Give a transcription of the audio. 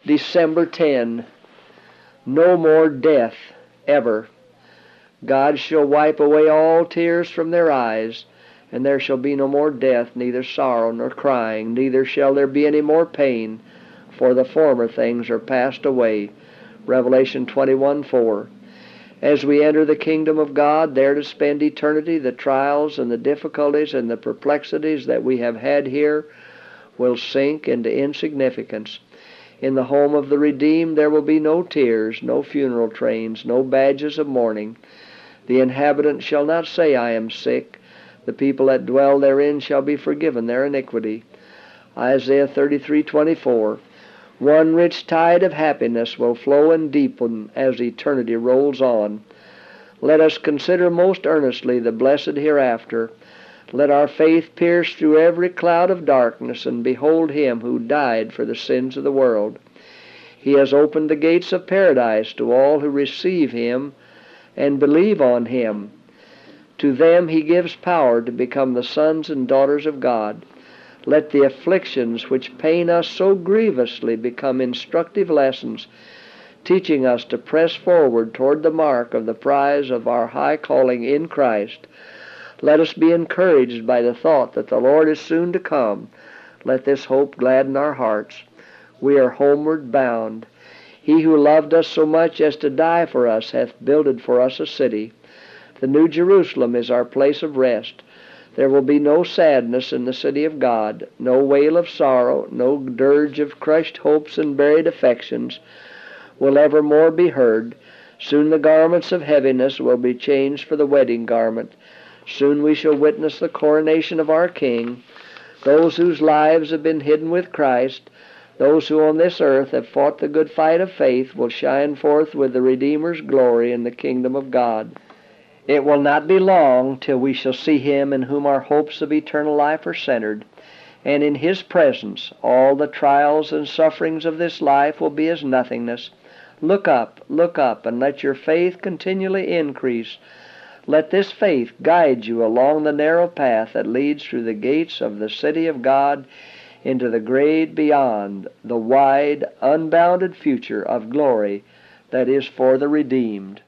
December 10. No more death, ever. God shall wipe away all tears from their eyes, and there shall be no more death, neither sorrow nor crying, neither shall there be any more pain, for the former things are passed away. Revelation 21:4. As we enter the kingdom of God, there to spend eternity, the trials and the difficulties and the perplexities that we have had here will sink into insignificance. In the home of the redeemed there will be no tears, no funeral trains, no badges of mourning. The inhabitant shall not say, I am sick. The people that dwell therein shall be forgiven their iniquity. Isaiah 33:24. One rich tide of happiness will flow and deepen as eternity rolls on. Let us consider most earnestly the blessed hereafter. Let our faith pierce through every cloud of darkness and behold Him who died for the sins of the world. He has opened the gates of paradise to all who receive Him and believe on Him. To them He gives power to become the sons and daughters of God. Let the afflictions which pain us so grievously become instructive lessons, teaching us to press forward toward the mark of the prize of our high calling in Christ. Let us be encouraged by the thought that the Lord is soon to come. Let this hope gladden our hearts. We are homeward bound. He who loved us so much as to die for us hath builded for us a city. The New Jerusalem is our place of rest. There will be no sadness in the city of God, no wail of sorrow, no dirge of crushed hopes and buried affections will ever more be heard. Soon the garments of heaviness will be changed for the wedding garment. Soon we shall witness the coronation of our King. Those whose lives have been hidden with Christ, those who on this earth have fought the good fight of faith, will shine forth with the Redeemer's glory in the kingdom of God. It will not be long till we shall see Him in whom our hopes of eternal life are centered, and in His presence all the trials and sufferings of this life will be as nothingness. Look up, and let your faith continually increase. Let this faith guide you along the narrow path that leads through the gates of the city of God into the great beyond, the wide, unbounded future of glory that is for the redeemed.